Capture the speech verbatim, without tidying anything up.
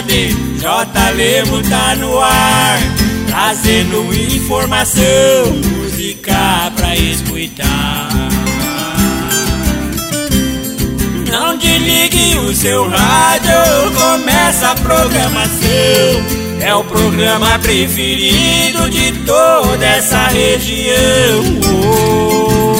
D J Lemo tá no ar, trazendo informação, música pra escutar. Não desligue o seu rádio, começa a programação. É o programa preferido de toda essa região. Oh.